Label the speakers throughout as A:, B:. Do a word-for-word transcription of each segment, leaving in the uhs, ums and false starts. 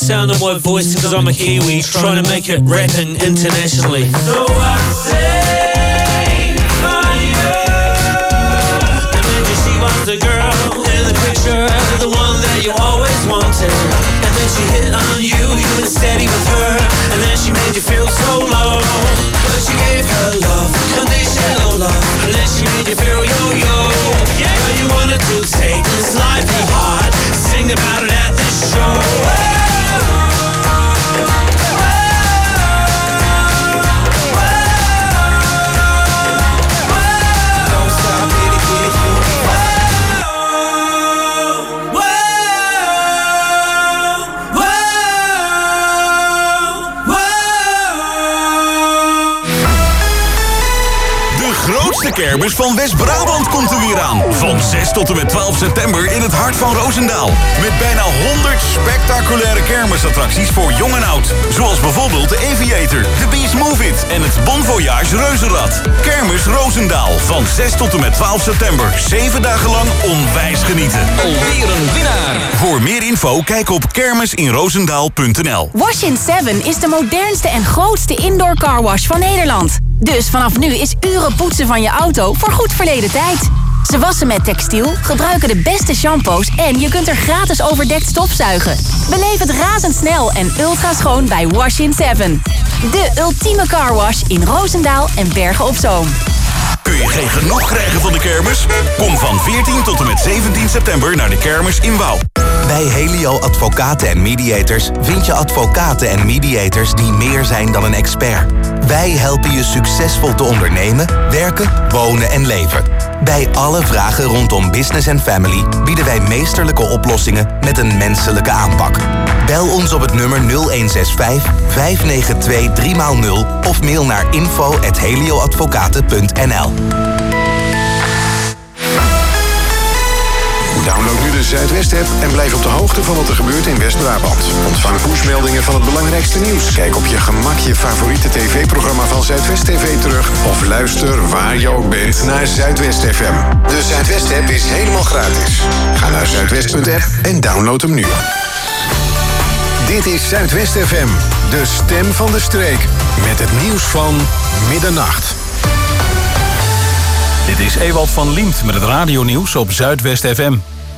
A: sound of my voice because I'm a Kiwi, trying to make it rapping internationally. So I say for you. Imagine she was the girl in the picture, the one that you always wanted. And then she hit on you, you were steady with her, and then she made you feel so low. But she gave her love, conditional love, and then she made you feel yo-yo. Yeah, you wanted to take this life to heart, sing about it at this show.
B: De kermis van West-Brabant komt er weer aan. Van zes tot en met twaalf september in het hart van Roosendaal. Met bijna honderd spectaculaire kermisattracties voor jong en oud. Zoals bijvoorbeeld de Aviator, de Beast Move It en het Bon Voyage Reuzenrad. Kermis Roosendaal. Van zes tot en met twaalf september. Zeven dagen lang onwijs genieten.
C: Alweer een winnaar.
B: Voor meer info kijk op kermisinroosendaal punt n l.
D: Wash in seven is de modernste en grootste indoor carwash van Nederland. Dus vanaf nu is uren poetsen van je auto voor goed verleden tijd. Ze wassen met textiel, gebruiken de beste shampoos en je kunt er gratis overdekt stofzuigen. Beleef het razendsnel en ultra schoon bij Wash in seven. De ultieme carwash in Roosendaal en Bergen op Zoom.
B: Kun je geen genoeg krijgen van de kermis? Kom van veertien tot en met zeventien september naar de kermis in Wouw.
E: Bij Helio Advocaten en Mediators vind je advocaten en mediators die meer zijn dan een expert. Wij helpen je succesvol te ondernemen, werken, wonen en leven. Bij alle vragen rondom business en family bieden wij meesterlijke oplossingen met een menselijke aanpak. Bel ons op het nummer nul een zes vijf, vijf negen twee, drie nul of mail naar info at helioadvocaten punt n l.
F: Download nu de Zuidwest-app en blijf op de hoogte van wat er gebeurt in West-Brabant. Ontvang pushmeldingen van het belangrijkste nieuws. Kijk op je gemak je favoriete tv-programma van Zuidwest T V terug. Of luister waar je ook bent naar Zuidwest F M. De Zuidwest-app is helemaal gratis. Ga naar zuidwest punt app en download hem nu. Dit is Zuidwest F M, de stem van de streek. Met het nieuws van middernacht.
G: Dit is Ewald van Liemt met het radionieuws op Zuidwest F M.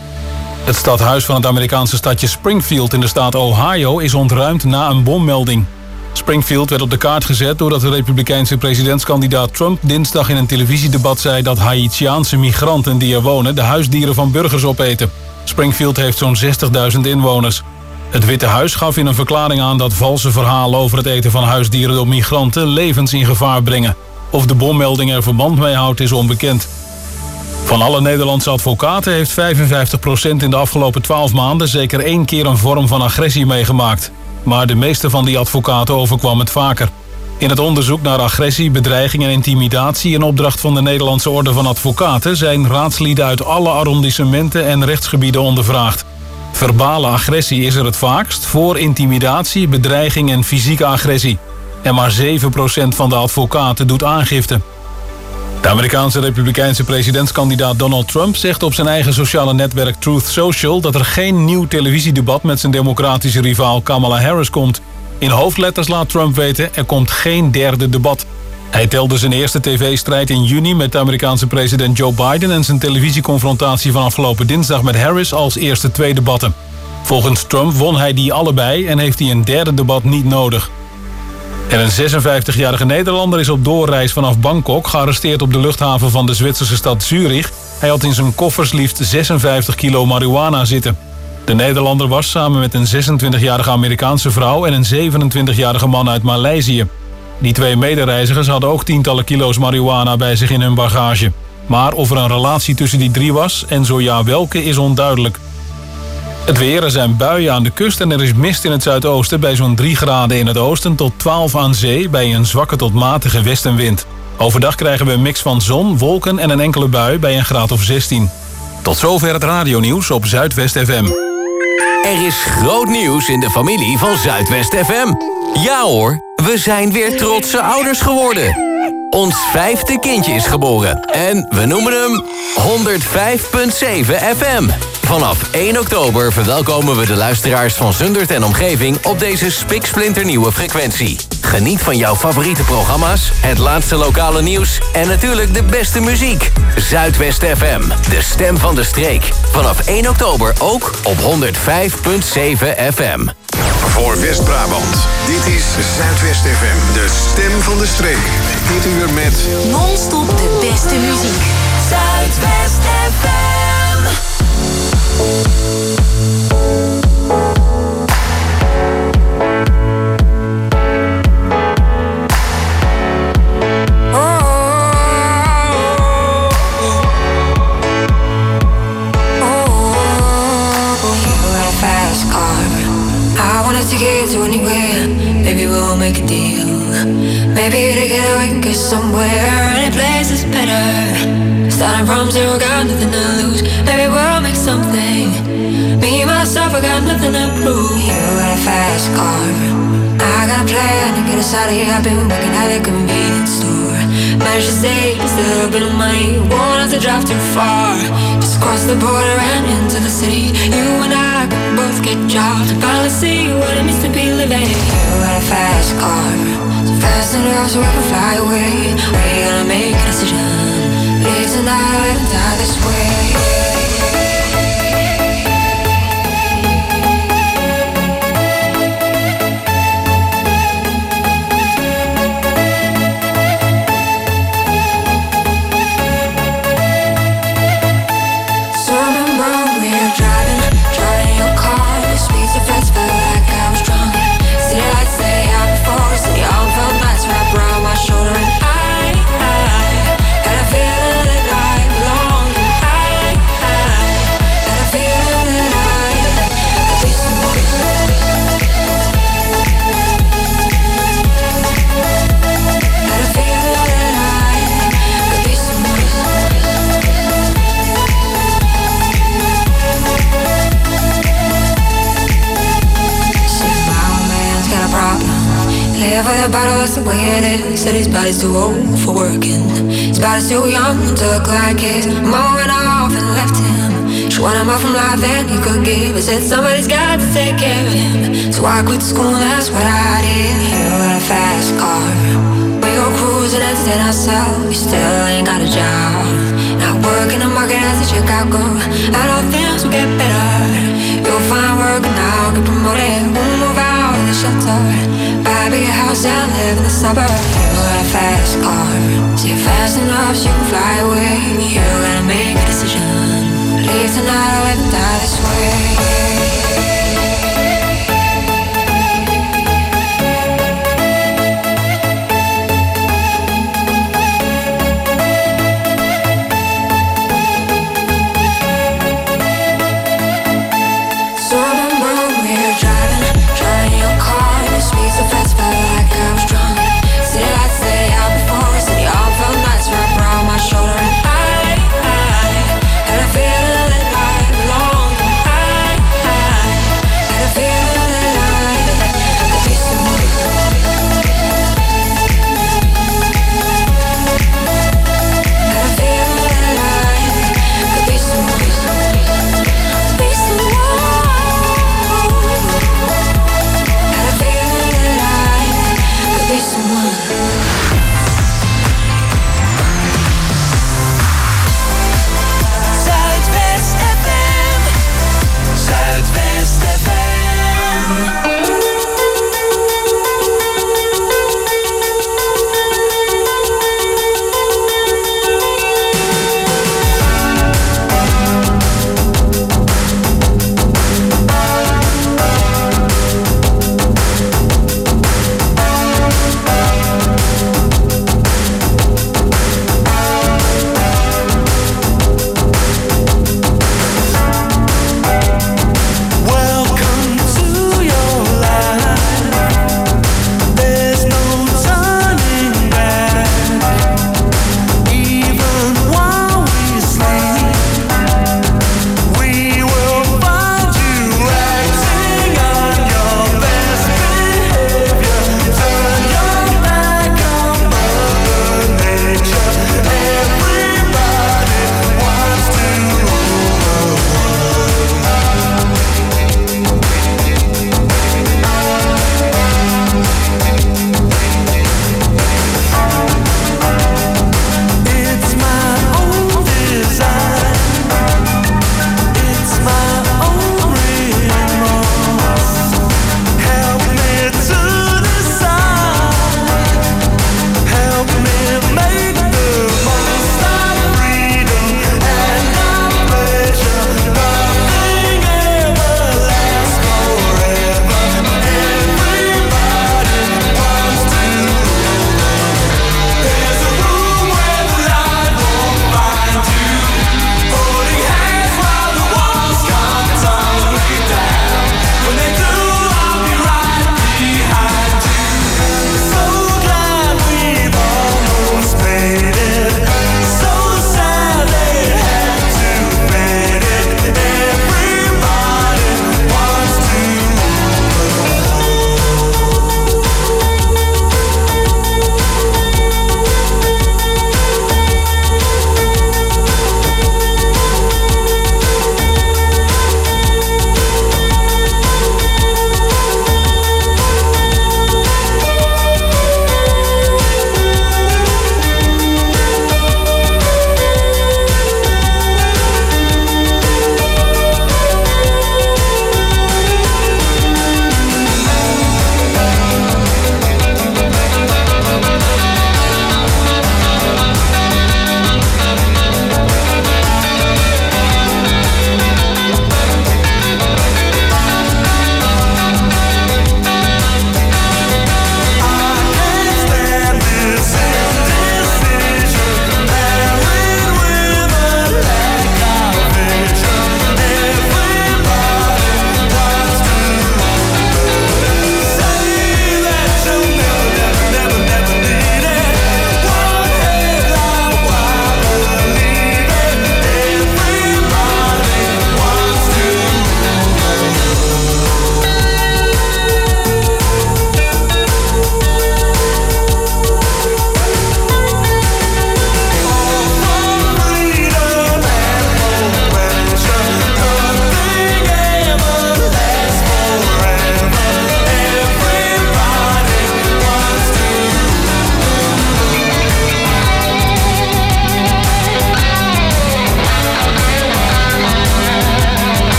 G: Het stadhuis van het Amerikaanse stadje Springfield in de staat Ohio is ontruimd na een bommelding. Springfield werd op de kaart gezet doordat de republikeinse presidentskandidaat Trump dinsdag in een televisiedebat zei dat Haïtiaanse migranten die er wonen de huisdieren van burgers opeten. Springfield heeft zo'n zestigduizend inwoners. Het Witte Huis gaf in een verklaring aan dat valse verhalen over het eten van huisdieren door migranten levens in gevaar brengen. Of de bommelding er verband mee houdt is onbekend. Van alle Nederlandse advocaten heeft vijfenvijftig procent in de afgelopen twaalf maanden zeker één keer een vorm van agressie meegemaakt. Maar de meeste van die advocaten overkwam het vaker. In het onderzoek naar agressie, bedreiging en intimidatie in opdracht van de Nederlandse Orde van Advocaten zijn raadslieden uit alle arrondissementen en rechtsgebieden ondervraagd. Verbale agressie is er het vaakst, voor intimidatie, bedreiging en fysieke agressie. En maar zeven procent van de advocaten doet aangifte. De Amerikaanse republikeinse presidentskandidaat Donald Trump zegt op zijn eigen sociale netwerk Truth Social dat er geen nieuw televisiedebat met zijn democratische rivaal Kamala Harris komt. In hoofdletters laat Trump weten, er komt geen derde debat. Hij telde zijn eerste tv-strijd in juni met de Amerikaanse president Joe Biden en zijn televisieconfrontatie van afgelopen dinsdag met Harris als eerste twee debatten. Volgens Trump won hij die allebei en heeft hij een derde debat niet nodig. En een zesenvijftigjarige Nederlander is op doorreis vanaf Bangkok gearresteerd op de luchthaven van de Zwitserse stad Zurich. Hij had in zijn koffers liefst zesenvijftig kilo marihuana zitten. De Nederlander was samen met een zesentwintigjarige Amerikaanse vrouw en een zevenentwintigjarige man uit Maleisië. Die twee medereizigers hadden ook tientallen kilo's marihuana bij zich in hun bagage. Maar of er een relatie tussen die drie was en zo ja welke is onduidelijk. Het weer, er zijn buien aan de kust en er is mist in het zuidoosten bij zo'n drie graden in het oosten tot twaalf aan zee bij een zwakke tot matige westenwind. Overdag krijgen we een mix van zon, wolken en een enkele bui bij een graad of zestien. Tot zover het radionieuws op Zuidwest F M.
C: Er is groot nieuws in de familie van Zuidwest F M. Ja hoor, we zijn weer trotse ouders geworden. Ons vijfde kindje is geboren en we noemen hem honderdvijf komma zeven F M. Vanaf één oktober verwelkomen we de luisteraars van Zundert en omgeving op deze spiksplinternieuwe frequentie. Geniet van jouw favoriete programma's, het laatste lokale nieuws en natuurlijk de beste muziek. Zuidwest F M, de stem van de streek. Vanaf één oktober ook op honderd vijf komma zeven F M.
F: Voor West-Brabant, dit is Zuidwest F M, de stem van de streek. Dit uur met
D: Non-stop de beste muziek.
A: Zuidwest F M.
H: To get to anywhere, maybe we'll make a deal. Maybe together we can get somewhere. Any place is better. Starting from zero, got nothing to lose. Maybe we'll make something. Me, myself, I got nothing to prove. You got a fast car, I got a plan to get us out of here. I've been working at a convenience store. Managed to save just a little bit of money. Won't have to drive too far. Just cross the border and into the city. You and I can both get jobs and finally see what it means to be living. You got a fast car, so fast enough so we can fly away. We're gonna make a decision. Live tonight and die this way. For the bottle, that's the way it is. Said his body's too old for working. His body's too young to look like his. Mom went off and left him. She wanted more from life than he could give. I said somebody's got to take care of him. So I quit school, that's what I did. You got a fast car, we go cruising and entertain ourselves. You still ain't got a job. Not working the market as a Chicago. I know things will get better. You'll find work now, get promoted. We'll move out of the shelter. Buy a big house and live in the suburbs. You got a fast car, so you're fast enough so you can fly away. You gotta make a decision. Leave tonight or live and die this way. Shoulder and I, I had a feeling that I belonged. I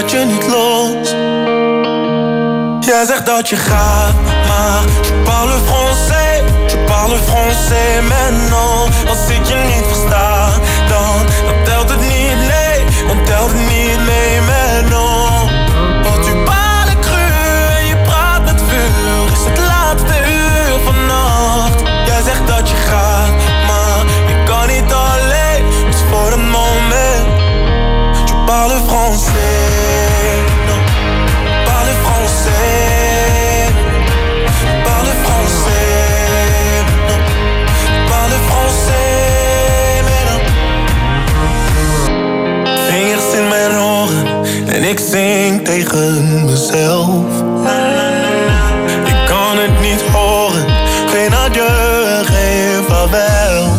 I: laat je niet los. Jij zegt dat je gaat, maar je parle français, je parle français maintenant. Als ik je niet versta, dan, dan telt het niet, nee, dan telt het niet mee maintenant. Want tu parles cru en je praat met vuur, is het laatste uur vannacht. Jij zegt dat je gaat, maar je kan niet alleen, dus voor een moment. Je parle français, non, parle français, parle français, non, parle français, non. Vingers in mijn oren en ik zing tegen mezelf. Ik kan het niet horen, geen adieu, geen vaarwel.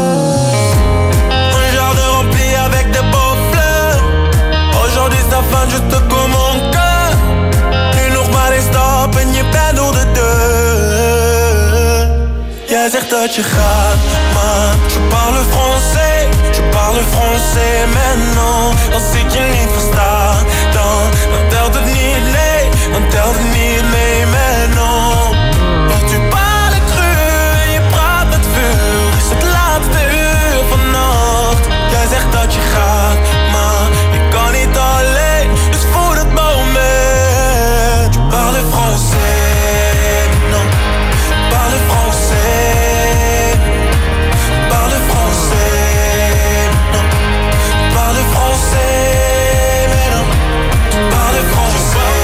I: Un jardin rempli avec des beaux fleurs. Aujourd'hui ça va juste comme mon cœur. Nu nog maar één stap en je bent door de deur. Jij zegt dat je gaat, maar je parle français, je parle français maintenant. Als ik je niet versta, dan, dan telt het niet, nee, dan telt het niet mee maintenant. Want tu parles cru en je praat met vuur, is het laatste uur vannacht. Jij zegt dat je gaat, maar je kan niet alleen, dus voor het moment. Je parle français, non, parle français, parle français, non, parle français, mais non, parle français,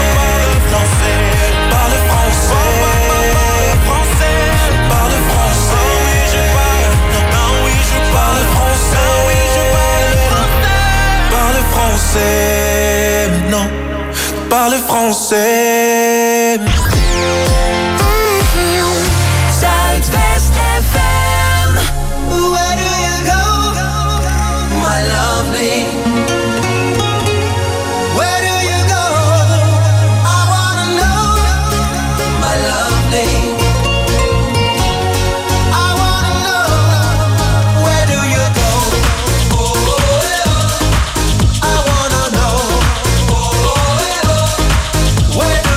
I: parle français, parle français, oui je parle, non oui je parle français, oui je parle français, non, parle français.
A: Zuidwest F M. Where do you go, my lovely? Where do you go? I wanna know, my lovely. I wanna know, where do you go? I wanna know, where do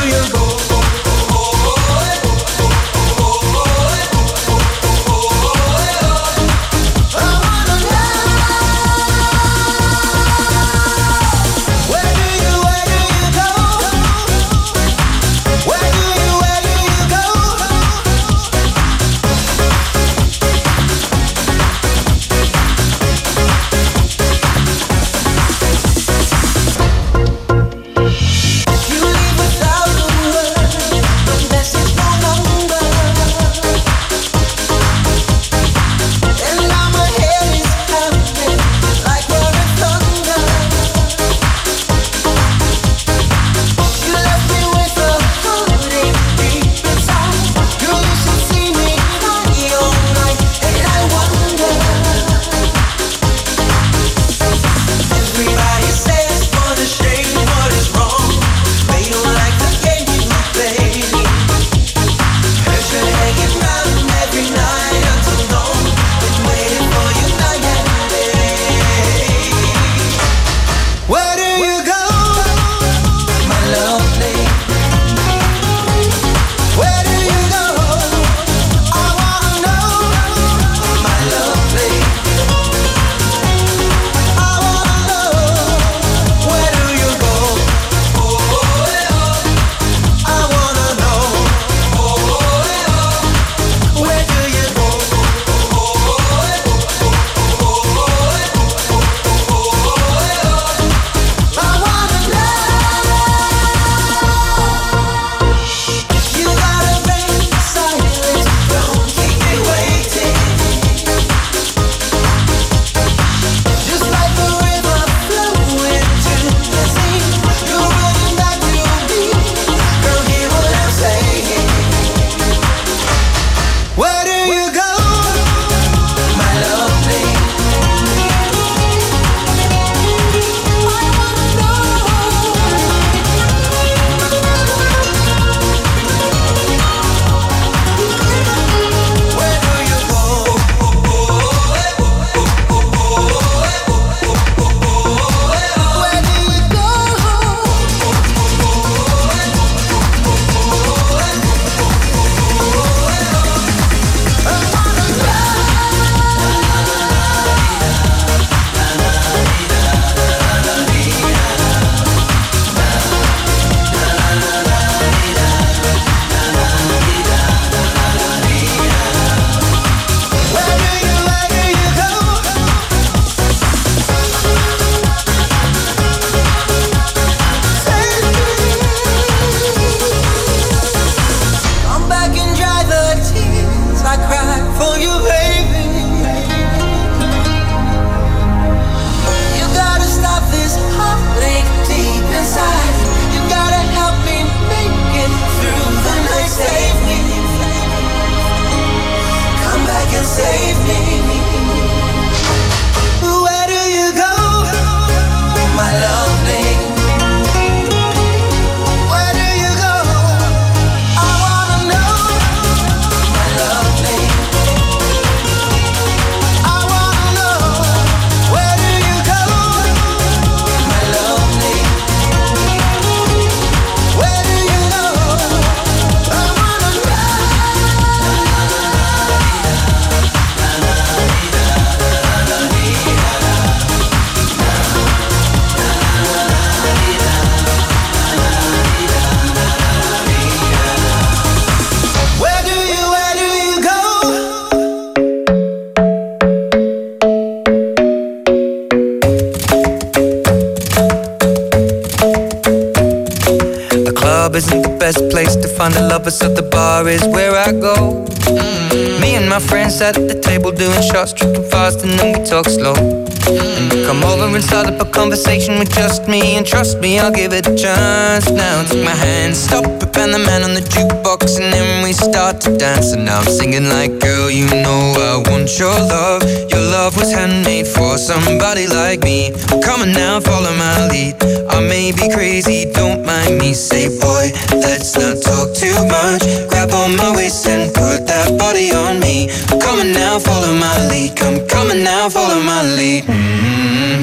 J: place to find a lover, so the bar is where I go. Mm-hmm. Me and my friends sat at the table doing shots, tripping fast, and then we talk slow. And you come over and start up a conversation with just me, and trust me, I'll give it a chance. Now take my hand, stop it, and the man on the jukebox, and then we start to dance. And now I'm singing like, girl, you know I want your love. Your love was handmade for somebody like me. Come on now, follow my lead. I may be crazy, don't mind me. Say, boy, let's not talk too much. Grab on my waist and put that body on me. Come on now, follow my lead. Come, come on now, follow my lead. Mm-hmm.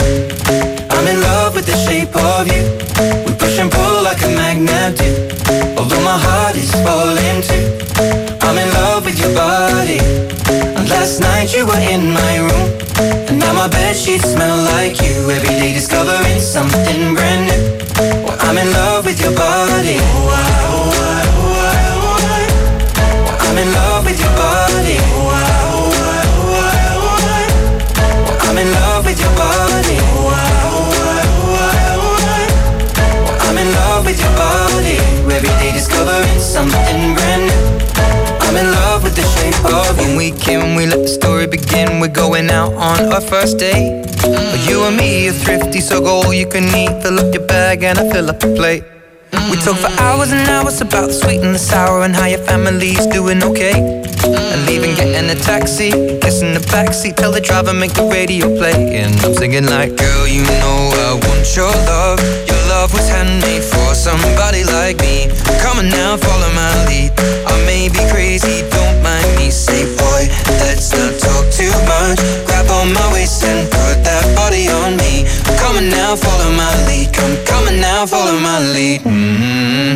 J: I'm in love with the shape of you. We push and pull like a magnet do. Although my heart is falling too. I'm in love with your body. And last night you were in my room, and now my bedsheets smell like you. Every day discovering something brand new. Well, I'm in love with your body. Oh, I, oh, I, oh, I, oh, I. Well, I'm in love with your body. Oh, I, oh, I, oh, I, oh, I. Well, I'm in love with your body. Oh, I, oh, I, oh, I, oh, I. Well, I'm in love with your body. Every day discovering something brand new. I'm in love with the shape of you. When we came, we let the story begin. We're going out on our first date. But you and me are thrifty, so go all you can eat. Fill up your bag and I fill up the plate. We talk for hours and hours about the sweet and the sour, and how your family's doing okay. And leaving, getting a taxi, kissing the backseat, tell the driver make the radio play. And I'm singing like, girl, you know I want your love. Your love was handmade for somebody like me. Come on now, follow my lead. I may be crazy, don't mind me. Say, boy, let's not talk too much. Grab on my waist and put that body on me. Come on now, follow my lead. Come, come on now, follow my lead. Mm-hmm.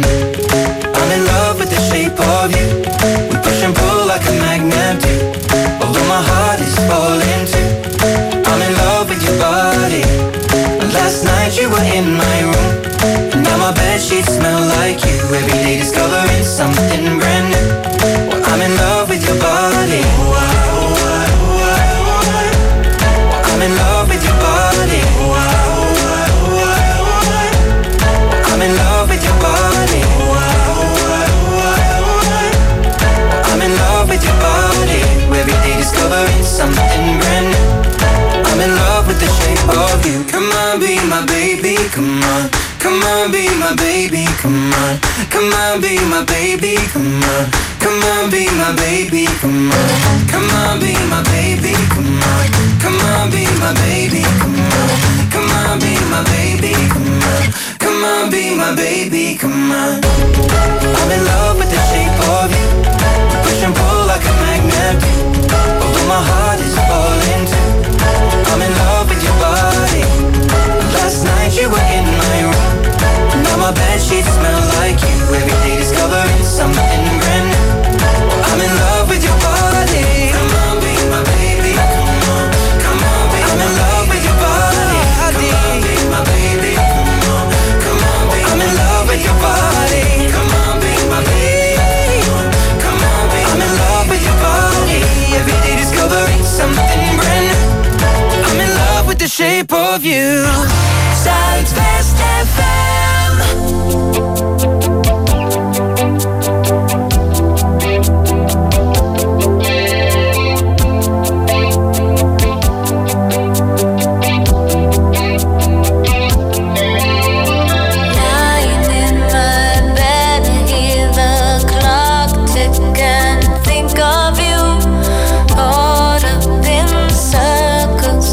J: I'm in love with the shape of you. We push and pull like a magnet do. Although my heart is falling too. I'm in love with your body. And last night you were in my room, and now my bedsheets smell like you. Every day discovering something brand new. Well, I'm in love with your body. Oh, I, oh, I, oh, I, oh, I. Well, I'm in love with your body. Oh, I, oh, I, oh, I, oh, I. Well, I'm in love with your body. Oh, I, oh, I, oh, I, oh, I. Well, I'm in love with your body. Every day discovering something brand new. I'm in love with the shape of you. Come on, be my baby, come on. Come on, be my baby, come on. Come on, be my baby, come on. Come on, be my baby, come on. Come on, be my baby, come on. Come on, be my baby, come on. Come on, be my baby, come on. Come on, be my baby, come on. I'm in love with the shape of you. We push and pull like a magnet do. Although my heart is falling too. I'm in love with your body. Last night you were in my room, now my bedsheets smell like you. Every day discovering something brand new. I'm in love with your body. Come on, be my baby. Come on, come on, be I'm in love with your body. Come on, be my baby. Come on, come on, be I'm in love with your body. Come on, be my baby. Come on, be I'm in love with your body. Every day discovering something brand new. I'm in love with the shape of you. Zuidwest F M.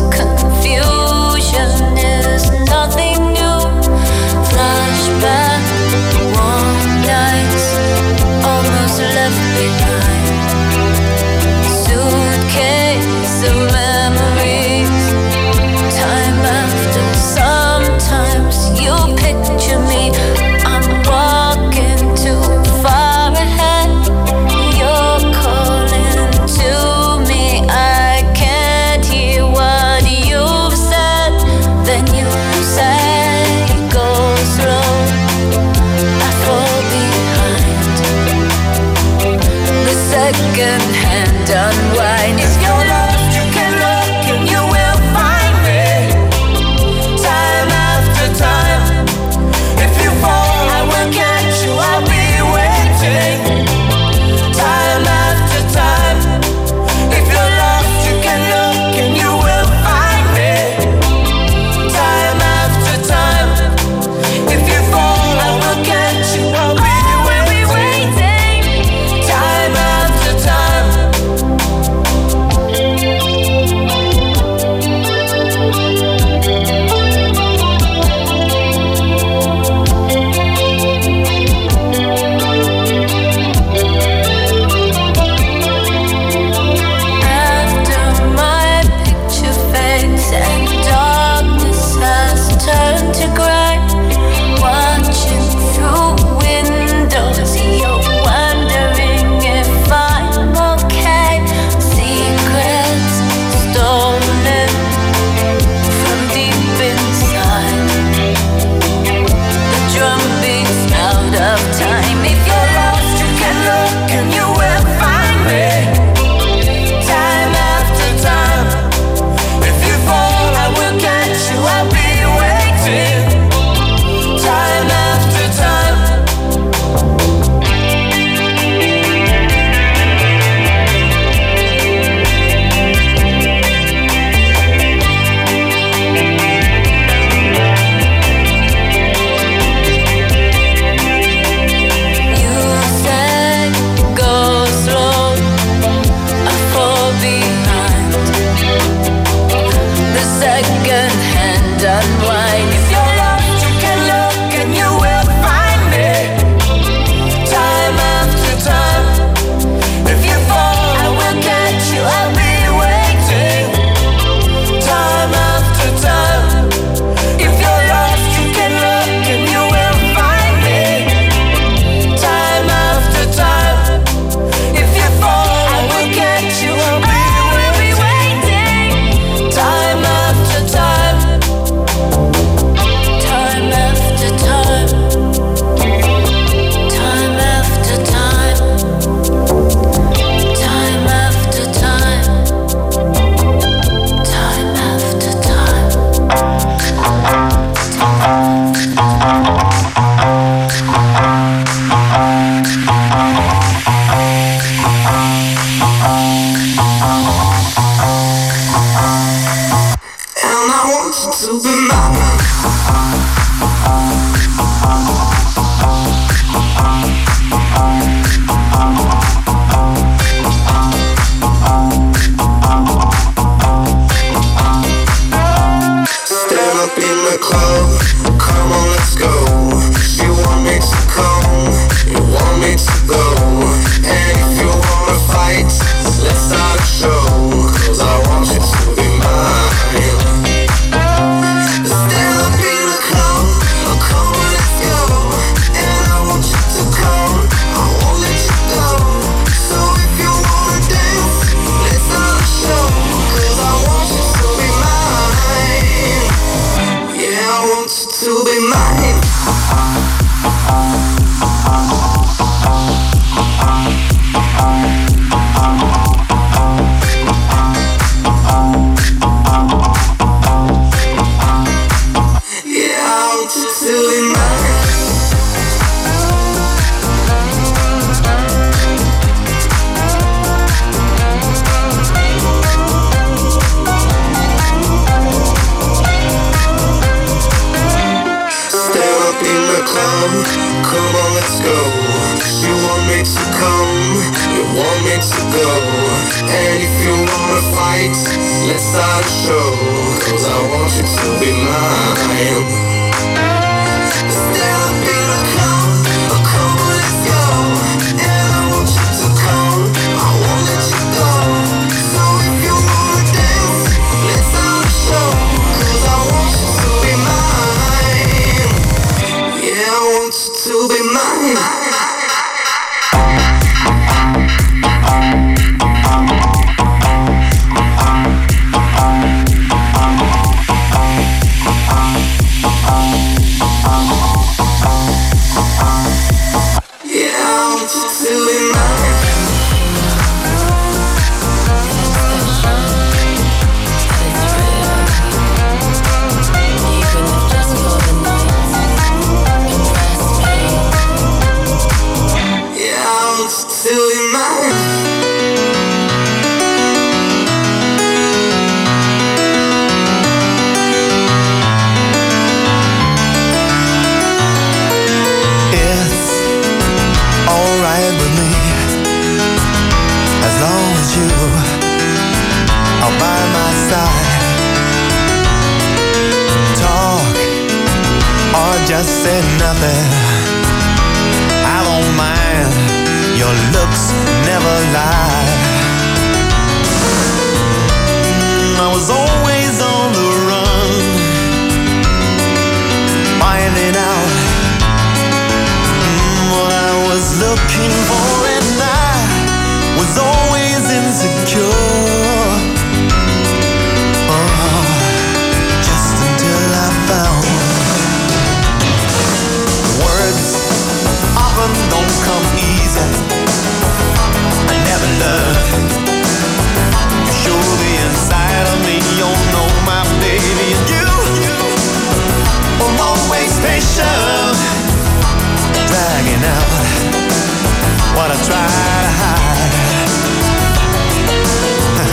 H: Confusion is nothing new. Flashback.
I: to come, you want me to go. And if you wanna fight, let's start a show. Cause I want you to be mine. Instead of being a clown, a come on, let's go. And I want you to come, I won't let you go. So if you wanna dance, let's start a show. Cause I want you to be mine. Yeah, I want you to be mine.
K: Just say nothing, I don't mind. Your looks never lie. I was always on the run, finding out what I was looking for, and I was always insecure. Oh, just until I found often don't come easy. I never learned to show the inside of me. You know my baby, and you were always patient, dragging out what I try to hide.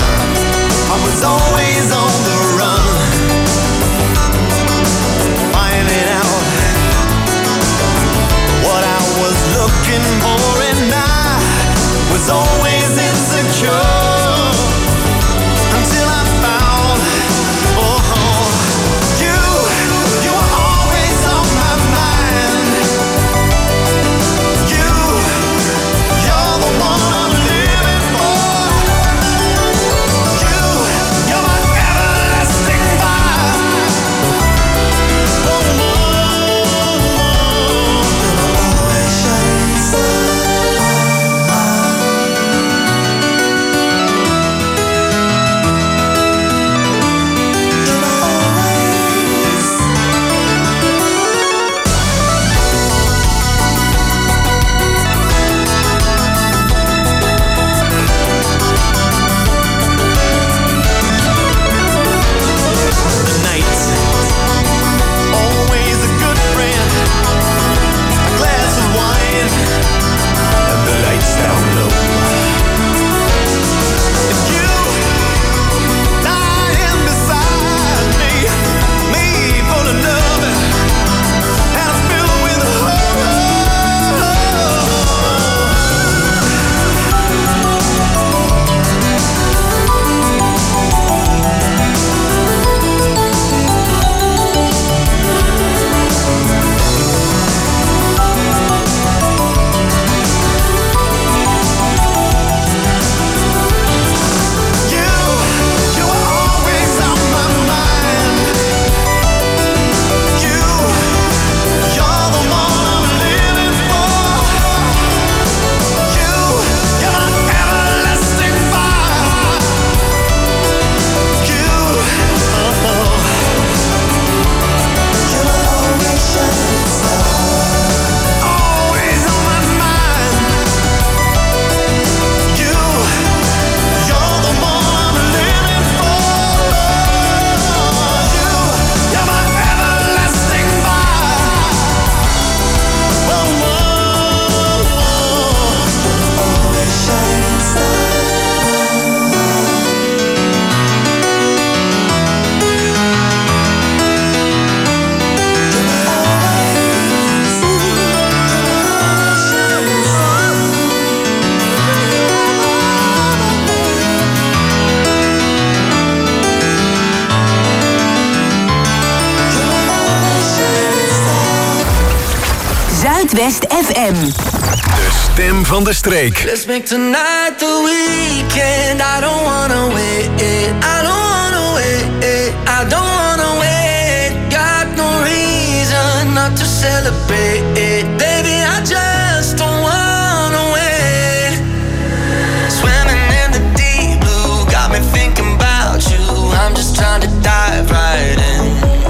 L: Zuidwest F M.
B: De stem van de streek.
A: Let's make tonight the weekend. I don't wanna wait. I don't wanna wait. I don't wanna wait. Got no reason not to celebrate. Baby, I just don't wanna wait. Swimming in the deep blue got me thinking about you. I'm just trying to dive right in.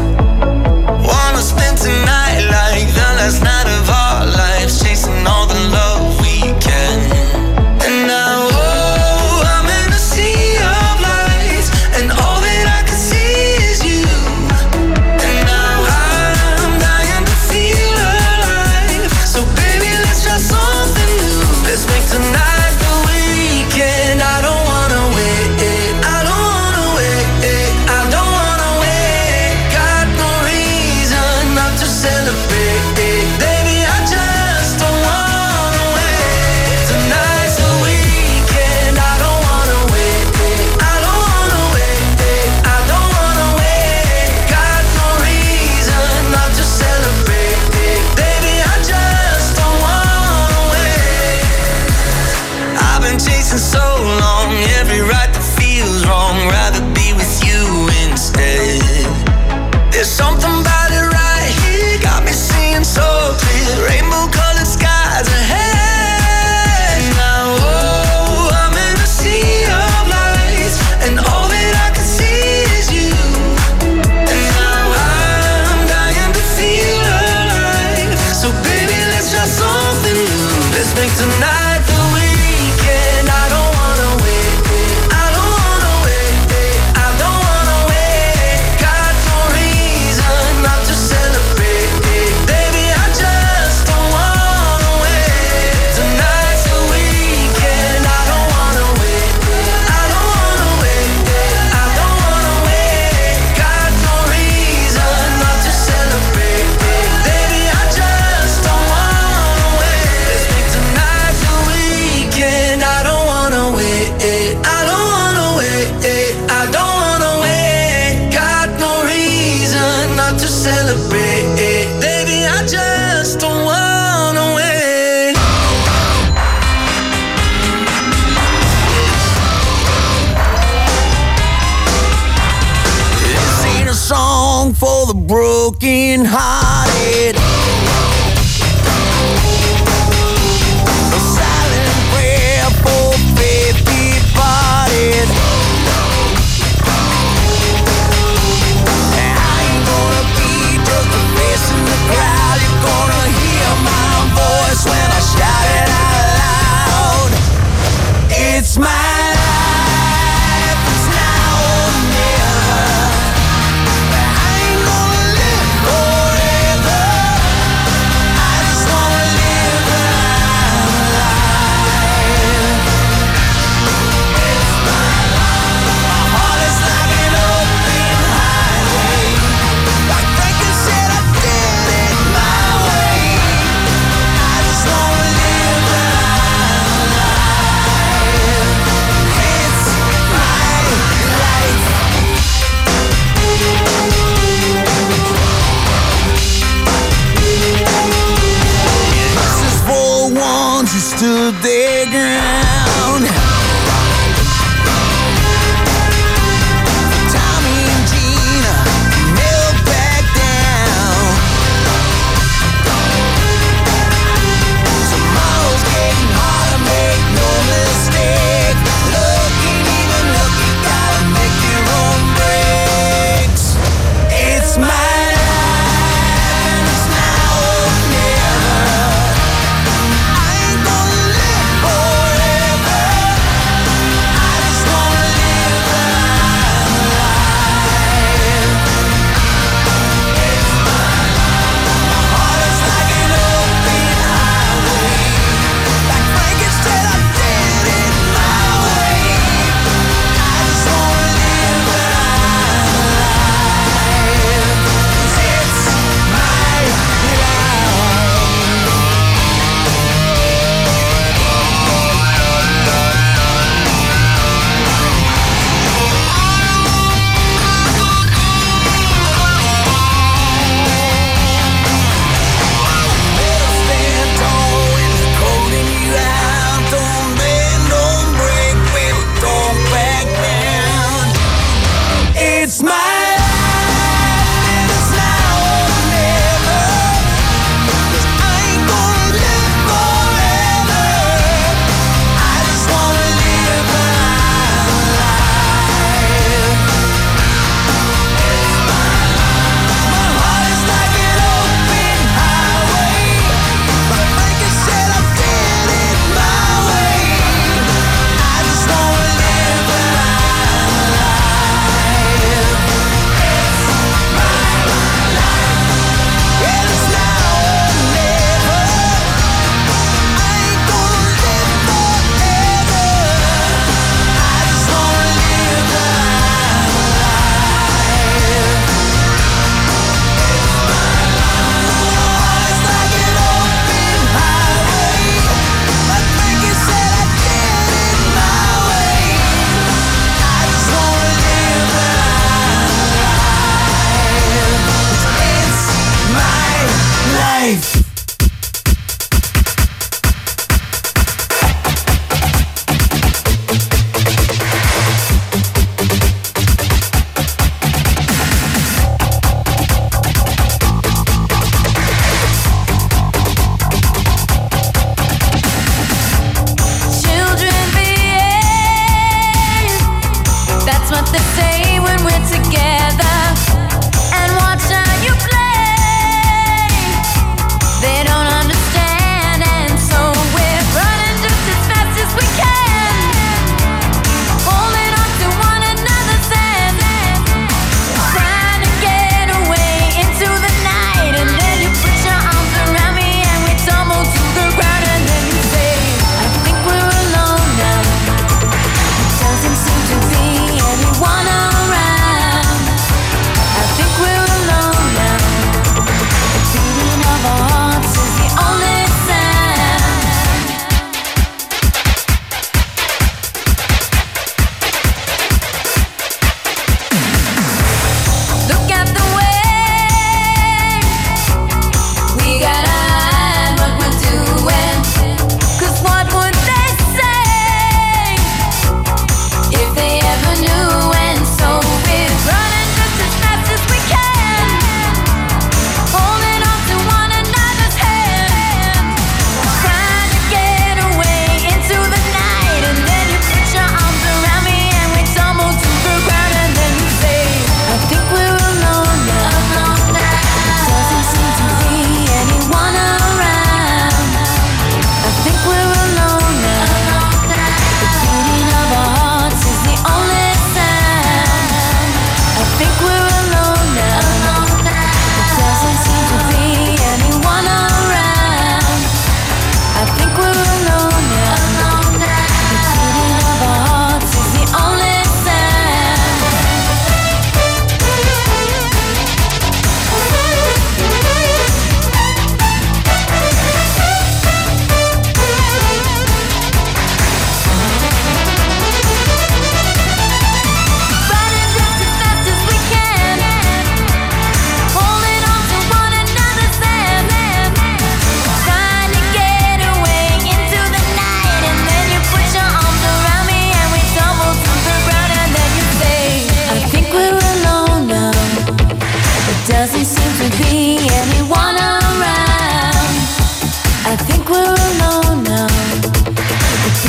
A: Wanna spend tonight like the last night of our lives, chasing all the love we can. And now, oh, I'm in a sea of lights, and all that I can see is you. And now I'm dying to feel alive. So baby, let's try something new. Let's make tonight the weekend. I don't wanna wait. I don't wanna wait. I don't wanna wait. Got no reason not to celebrate. Baby, I just don't wanna wait. Tonight's the weekend. I don't wanna wait. I don't wanna wait. I don't wanna wait. Got no reason not to celebrate. Baby, I just don't wanna wait. I've been chasing so long, every right that feels wrong. Rather be with you instead. There's something about it right here, got me seeing so clear. Rainbow colored skies ahead. Now, oh, I'm in a sea of lights, and all that I can see is you. And now I'm dying to feel alive. So baby, let's try something new. Let's make tonight the weekend. I don't wanna wait. I don't wanna wait. I don't wanna wait. Got no reason not to celebrate. Baby, I just don't wanna wait. Tonight's the weekend. I don't wanna wait. I don't wanna wait. I don't wanna wait. Got no reason not to celebrate. Baby, I just don't wanna wait. Let's make tonight the weekend. I don't wanna wait. I don't wanna wait. I don't wanna wait. Got no reason not to celebrate. Baby, I just don't wanna wait.
K: This ain't a song for the broken hearted. A silent prayer for faith departed. I ain't gonna be just a face in the crowd. You're gonna hear my voice when I shout it out loud. It's my life, it's now or never. I ain't gonna live forever. I just wanna live when I'm alive. It's my life. My heart is like an open highway. Like Franklin said, I did it my way. I just wanna live when I'm alive. It's my life. This is for ones who stood their ground. Tommy and Gina never back down. Tomorrow's getting harder, make no mistake. Looking, even looking, gotta make your own breaks. It's my life, and it's now or never. I ain't gonna live forever.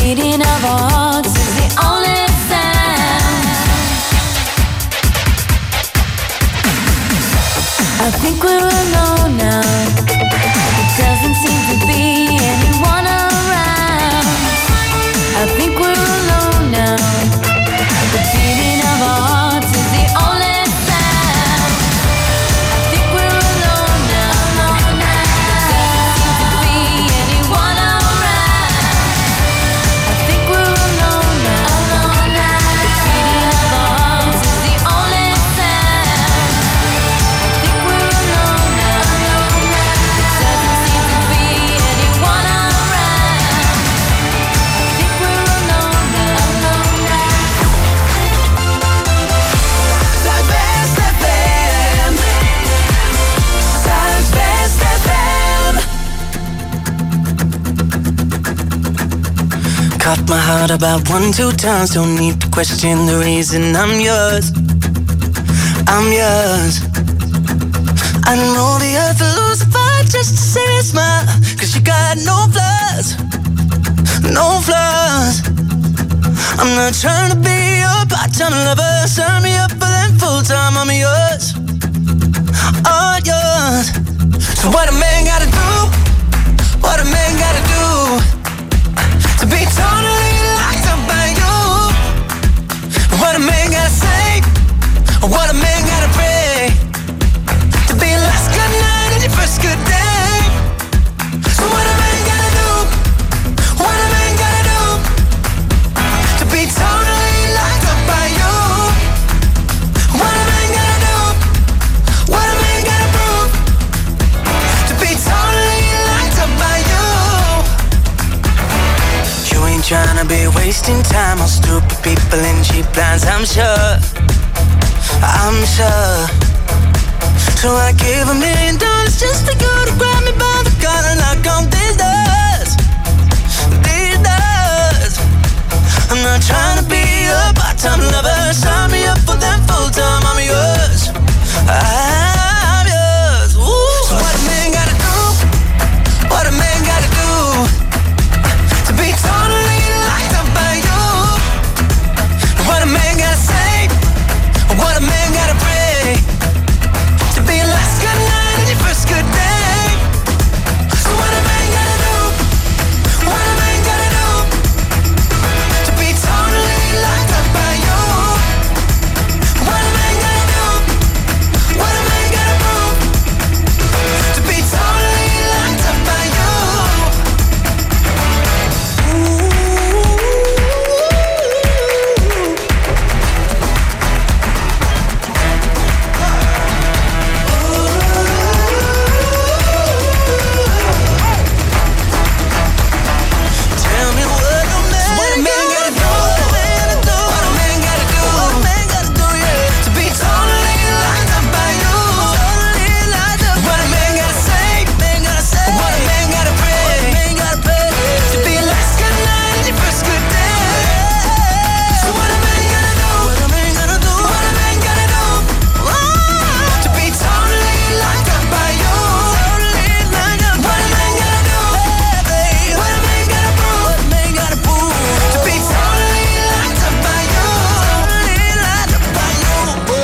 H: beating of our hearts is the only sound. I think we're alone now. There doesn't seem to be anyone around. I think we're alone now. The beating of our hearts is the only sound. I think we're alone now. Alone now. There doesn't seem to be anyone around. I think we're alone now. Alone now. The beating of our hearts is the only sound. I think we're alone now. Alone now. There doesn't seem to be anyone around. I think we're alone now. Alone now.
A: Zuidwest F M. Zuidwest F M.
I: Caught my heart about one, two times. Don't need to question the reason I'm yours. I'm yours. I know the earth will lose a fight just to see you smile. Cause you got no flaws. No flaws. I'm not trying to be your part-time lover. Sign me up for them full-time. I'm yours. All yours. So what a man gotta do? What a man gotta do to be totally locked up by you? What a man gotta say? What a man gotta pray to be your last good night and your first good day? So what a man gotta do? What a man gotta do to be totally locked up by you? What a man gotta do? What a man gotta prove to be totally locked up by you? You ain't tryna be wasting time on stupid people in cheap lines, I'm sure. I'm sure. So I gave a million dollars just to go to grab me by the collar and knock on these doors. These doors. I'm not trying to be a part-time lover. Sign me up for them full-time. I'm yours. I'm yours. Ooh. So what a man gotta do? What a man gotta do to be totally locked up by you? What a man gotta say? What a man gotta pray to be your last good night and your first good day? So what a man gotta do? What a man gotta do to be totally locked up by you? What a man gotta do? What a man gotta prove to be totally locked up by you? Tell me what a man, what a man gotta do, what a man gotta do, what a man gotta do, yeah, to be totally locked up by you. Totally locked up. What a man gotta say, man gotta say, what a man gotta pray, man gotta pray to be your last good night and your first good day. So what a man gotta do, what a man gotta do, what a man gotta do, oh, to be totally locked up by you. Totally locked up. What a man gotta do, baby, what a man gotta prove, what a man gotta prove to be totally locked up by you. Totally locked up by you.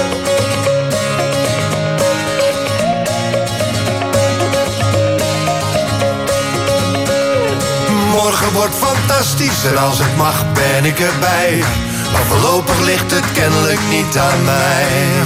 L: Morgen wordt fantastisch en als het mag ben ik erbij. Maar voorlopig ligt het kennelijk niet aan mij.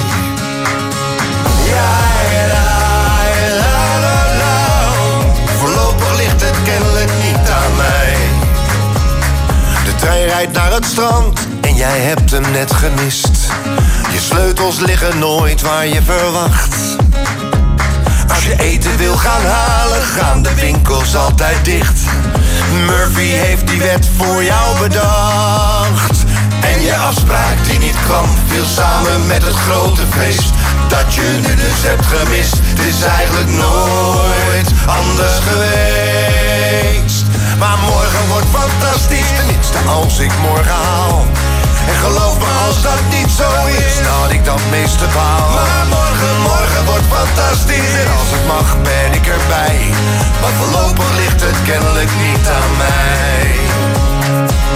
L: Ja, la, la, la, la. Voorlopig ligt het kennelijk niet aan mij. De trein rijdt naar het strand en jij hebt hem net gemist. Je sleutels liggen nooit waar je verwacht. Als je eten wil gaan halen, gaan de winkels altijd dicht. Murphy heeft die wet voor jou bedacht. En je afspraak die niet kwam, viel samen met het grote feest dat je nu dus hebt gemist. Het is eigenlijk nooit anders geweest. Maar morgen wordt fantastisch, tenminste als ik morgen haal. En geloof me, als dat niet zo is, dan had ik dat meeste baal. Maar morgen, morgen wordt fantastisch. En als het mag ben ik erbij. Maar voorlopig ligt het kennelijk niet aan mij.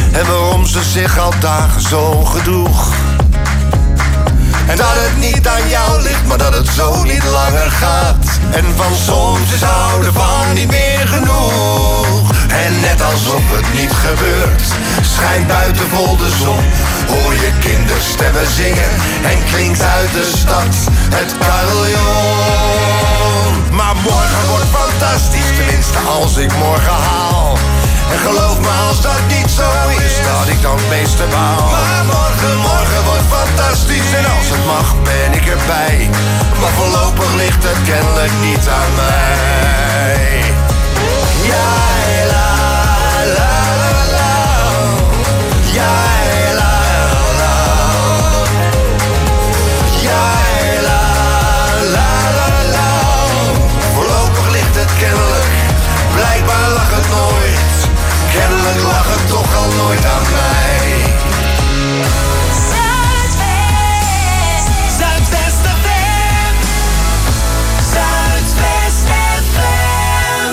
L: en waarom ze zich al dagen zo gedroeg. En dat het niet aan jou ligt, maar dat het zo niet langer gaat. En van soms is houden van niet meer genoeg. En net alsof het niet gebeurt, schijnt buiten vol de zon. Hoor je kinderstemmen zingen en klinkt uit de stad het carillon. Maar morgen wordt fantastisch, tenminste als ik morgen haal. En geloof me als dat niet zo is, dat ik dan het meeste baal. Maar morgen, morgen wordt fantastisch en als het mag ben ik erbij. Maar voorlopig ligt het kennelijk niet aan mij. Ja, la, la, la, la. Ja, la, la. Ja, la, la, la, la. Voorlopig ligt het kennelijk, blijkbaar lag het nooit. Kennelijk lag het toch al nooit aan mij. Zuidwest, Zuidwest F M. Zuidwest F M.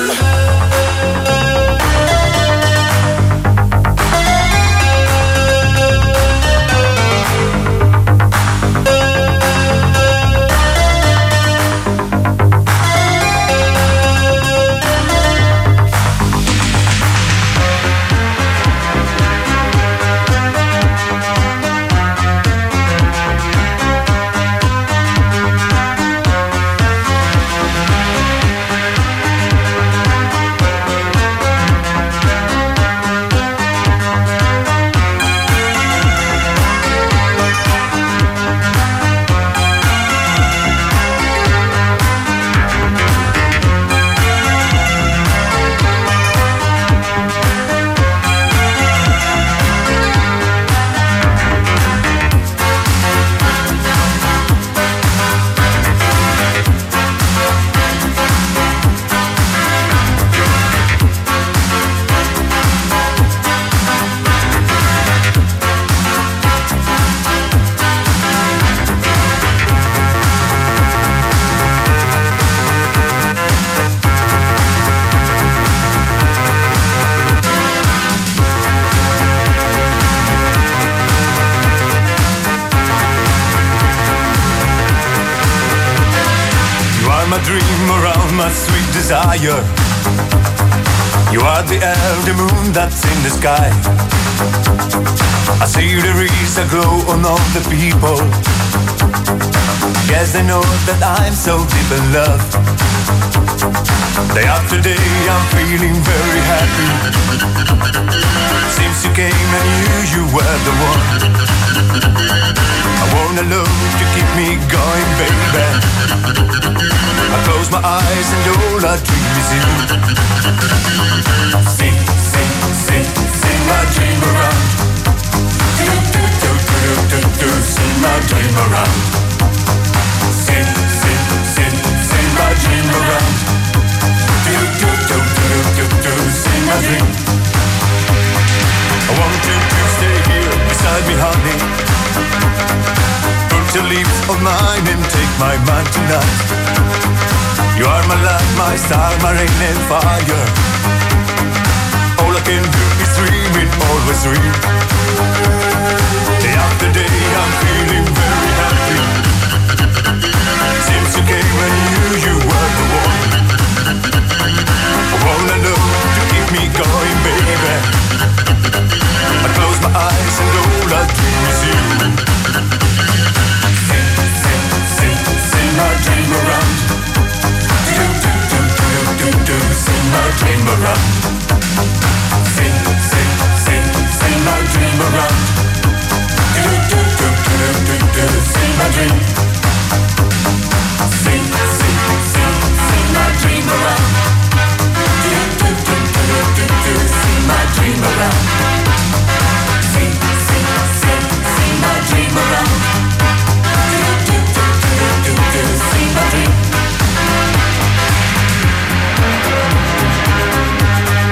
L: Desire. You are the air, the moon that's in the sky. I see there is a glow on all the people. Yes, they know that I'm so deep in love. Day after day I'm feeling very happy. Since you came I knew you were the one. I want a love to keep me going, baby. I close my eyes and all I dream is you. Sing, sing, sing, sing my dream around. Do, do, do, do, do, do, sing my dream around. Sing, sing, sing, sing my dream around. Do, do, do, do, do, do, sing my dream. I want you to stay here beside me, honey. Put your lips on mine and take my mind tonight. You are my light, my star, my rain and fire. All I can do is dream it, always dream. Day after day I'm feeling very happy. Since you came I knew you were the one. I wanna know to keep me going, baby. I close my eyes and all I dream is you. Sing, sing, sing, sing my dream around. Do, do, do, do, do, do, sing my dream around. Sing, sing, sing, sing my dream around. Do, do, do, do, do, do, sing my dream. Sing, sing, sing, sing my dream around. Do, do, do, do, do, do, sing my dream around. Sing, sing, sing, sing my dream around. Do, do, do, do, do, do, sing my dream.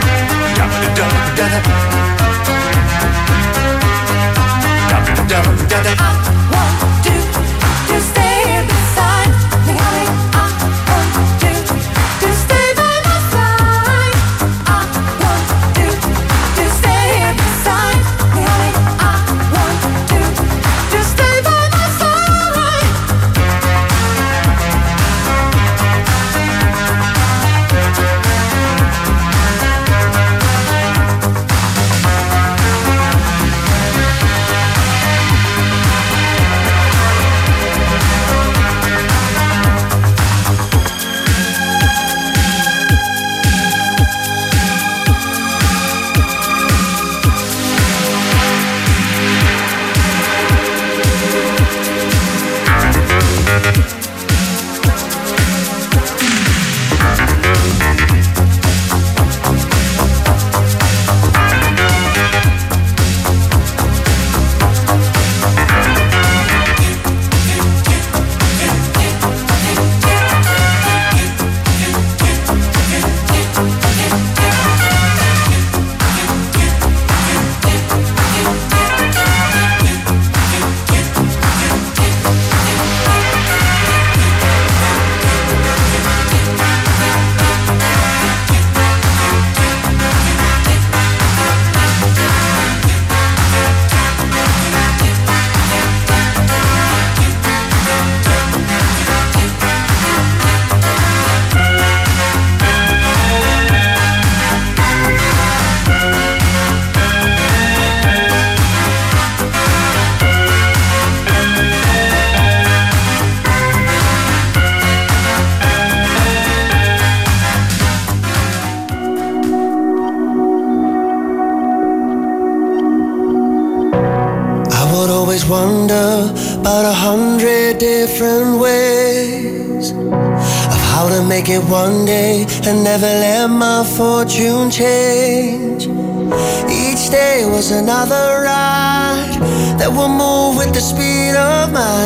M: always wonder about a hundred different ways of how to make it one day and never let my fortune change. Each day was another ride that will move with the speed of my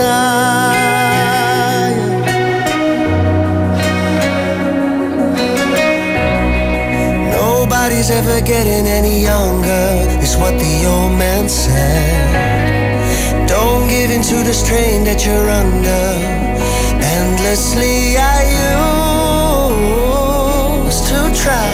M: desire. Nobody's ever getting any younger, is what the old man said. Don't give in to the strain that you're under. Endlessly I used to try,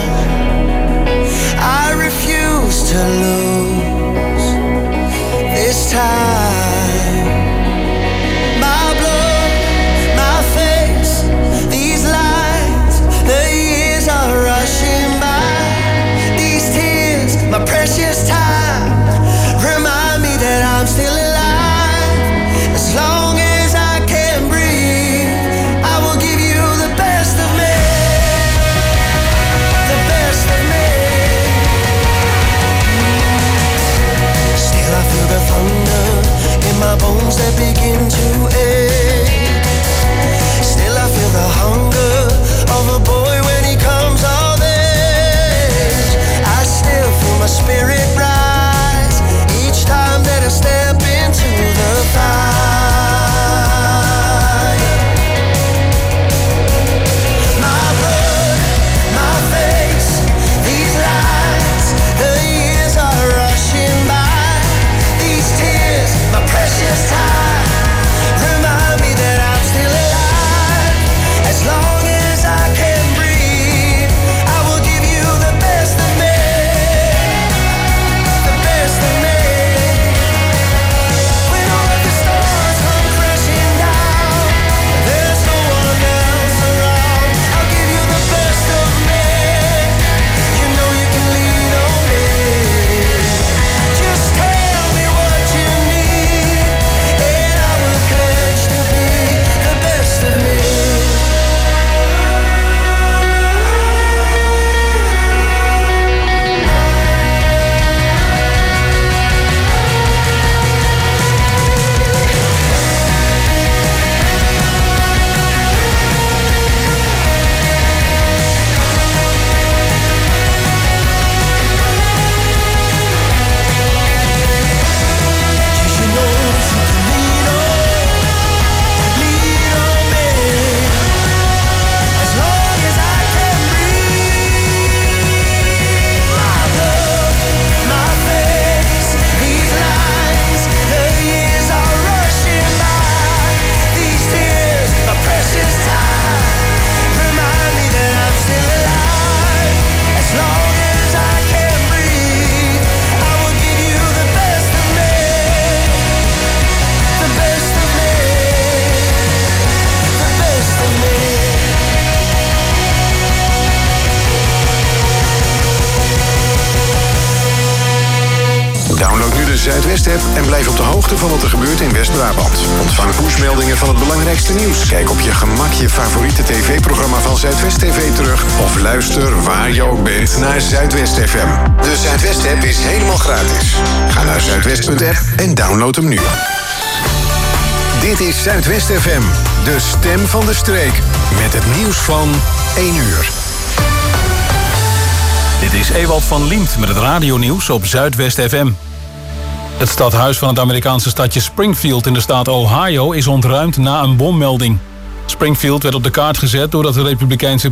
M: I refuse to lose this time. My blood, my face, these lines, the years are rushing by. These tears, my precious time, remind me that I'm still alive. As long as I can breathe, I will give you the best of me, the best of me. Still I feel the thunder in my bones that begin to ache. Still I feel the hunger of a boy when he comes of age. I still feel my spirit rise each time that I step into the fire. My blood, my face, these lines, the years are rushing by. These tears, my precious time, remind me that I'm still alive. As long as I can breathe, I will give you the best of me, the best of me. When all of the stars come crashing down, there's no one else around. I'll give you the best of me. You know you can lean on me. Just tell me what you need, and I will pledge to be the best of me. You know that you can lean on, lean on me. As long as I can breathe. My blood, my face, these lines, the years are rushing by. These tears, my precious time, remind me that I'm still alive. As long as I can breathe, I will give you the best of me, the best of me, the best of me.
F: Download nu de Zuidwest-app en blijf op de hoogte van wat er gebeurt in West-Brabant. Ontvang pushmeldingen van het belangrijkste nieuws. Kijk op je gemak je favoriete tv-programma van Zuidwest T V terug. Of luister waar je ook bent naar Zuidwest F M. De Zuidwest-app is helemaal gratis. Ga naar zuidwest punt app en download hem nu. Dit is Zuidwest F M, de stem van de streek. Met het nieuws van één uur.
G: Dit is Ewald van Liemt met het radionieuws op Zuidwest F M. Het stadhuis van het Amerikaanse stadje Springfield in de staat Ohio is ontruimd na een bommelding. Springfield werd op de kaart gezet doordat de Republikeinse